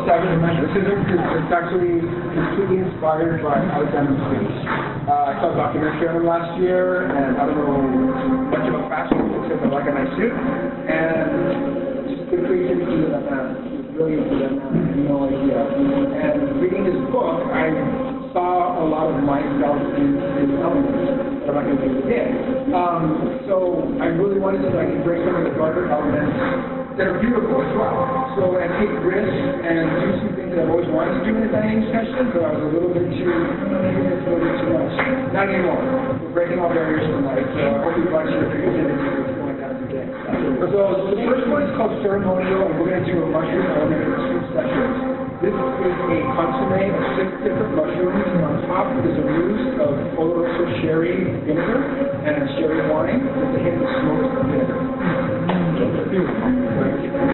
actually mention. It's actually completely inspired by Alexander McQueen. I saw a documentary on him last year, and I don't know much about fashion except I like a nice suit. And just the creativity of that man, really into that man, I had no idea. And reading his book, I saw a lot of myself in his elements that I'm not going to do today. So I really wanted to bring some of the darker elements that are beautiful as well. So I take risks and do some things that I've always wanted to do in a dining session, but I was a little bit too much. Not anymore. We're breaking all barriers tonight, so I hope you like your creativity that's going down today. So the first one is called ceremonial, and we're going to do a mushroom element in 2 sessions. This is a consommé of 6 different mushrooms, and on top is a mousse of Oloroso sherry vinegar and sherry wine with a hint of smoked vinegar.